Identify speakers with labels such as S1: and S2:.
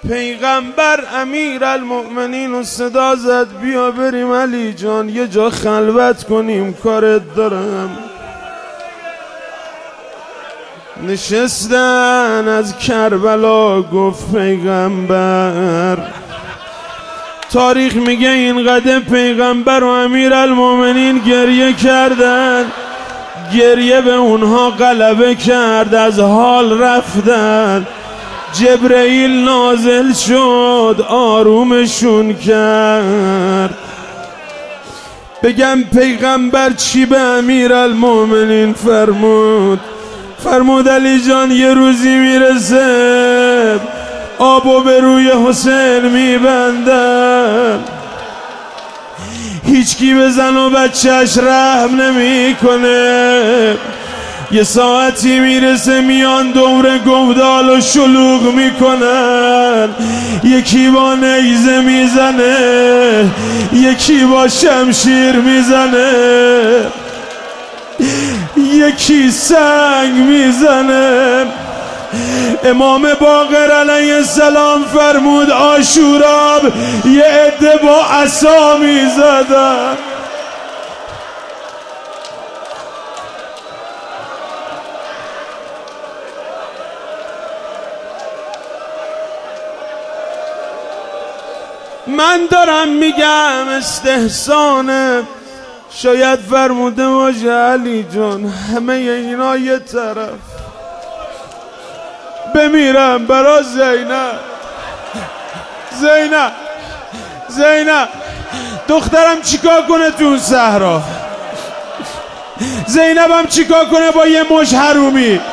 S1: پیغمبر امیرالمؤمنین و صدا زد بیا بریم علی جان یه جا خلوت کنیم کارت دارم. نشستن از کربلا گفت پیغمبر. تاریخ میگه اینقدر پیغمبر و امیرالمؤمنین گریه کردن، گریه به اونها غلبه کرد، از حال رفتن. جبرئیل نازل شد آرومشون کرد. بگم پیغمبر چی به امیرالمؤمنین فرمود علی جان یه روزی میرسه آبو به روی حسین میبندن، هیچکی به زن و بچهش رحم نمیکنه. یه ساعتی میرسه میان دور گودال و شلوغ میکنن، یکی با نیزه میزنه، یکی با شمشیر میزنه، یکی سنگ میزنه. امام باقر علیه السلام فرمود عاشورا یه عده با عصا میزدن. من دارم میگم استحسانه، شاید فرموده باشه علی جان همه اینا یه طرف بمیرم برا زینب دخترم چیکار کنه تو اون صحرا؟ زینبم چیکار کنه با یه مش حرومی؟